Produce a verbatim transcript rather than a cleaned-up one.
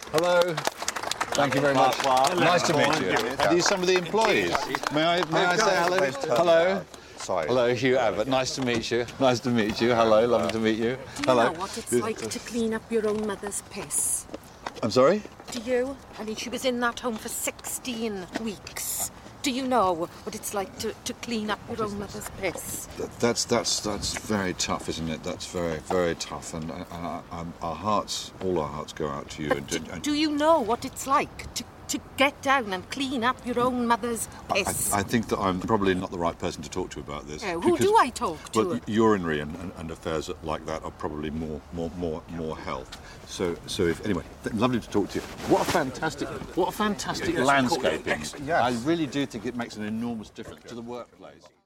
Hello. Thank you very much. Nice to meet you. Are these some of the employees? May I, may I say hello? Hello. Sorry. Hello, Hugh Abbott. Nice to meet you. Nice to meet you. Hello, lovely to meet you. Do you Hello. know what it's like to clean up your own mother's piss? I'm sorry? Do you? I mean, she was in that home for sixteen weeks. Do you know what it's like to, to clean up your own mother's piss? That's that's that's very tough, isn't it? That's very very tough, and, and uh, um, our hearts, all our hearts, go out to you. But And, do, and, do you know what it's like to, to get down and clean up your own mother's I, piss? I think that I'm probably not the right person to talk to about this. Oh, who because- do I talk to? Well, urinary and, and, and affairs like that are probably more more more more health. So so if anyway, th- lovely to talk to you. What a fantastic what a fantastic landscaping. Yes. I really do think it makes an enormous difference to the workplace.